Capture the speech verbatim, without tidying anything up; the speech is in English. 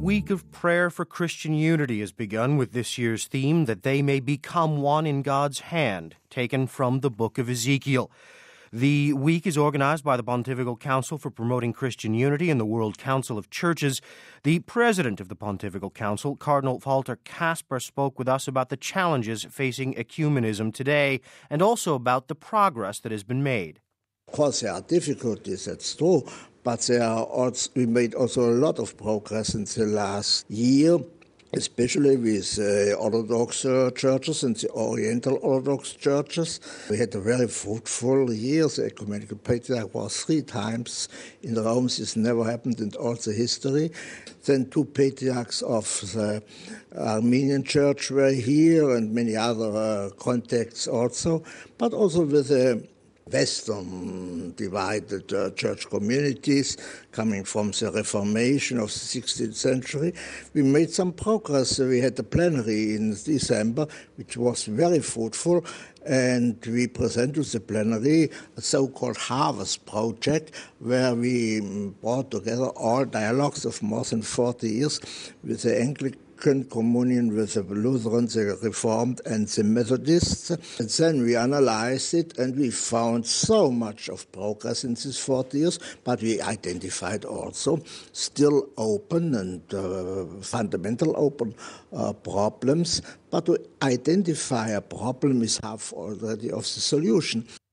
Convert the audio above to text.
week of prayer for Christian unity has begun with this year's theme, that they may become one in God's hand, taken from the book of Ezekiel. The week is organized by the Pontifical Council for Promoting Christian Unity and the World Council of Churches. The president of the Pontifical Council, Cardinal Walter Kasper, spoke with us about the challenges facing ecumenism today and also about the progress that has been made. Of course, there are difficulties, that's true, but there are also, we made also a lot of progress in the last year, especially with uh, Orthodox uh, churches and the Oriental Orthodox churches. We had a very fruitful year. The Ecumenical Patriarch was three times in Rome. This never happened in all the history. Then two patriarchs of the Armenian Church were here and many other uh, contacts also, but also with the Western divided uh, church communities coming from the Reformation of the sixteenth century. We made some progress. We had a plenary in December, which was very fruitful, and we presented to the plenary a so-called Harvest Project, where we brought together all dialogues of more than forty years with the Anglican communion, with the Lutherans, the Reformed, and the Methodists. And then we analyzed it, and we found so much of progress in these forty years, but we identified also still open and uh, fundamental open uh, problems. But to identify a problem is half already of the solution.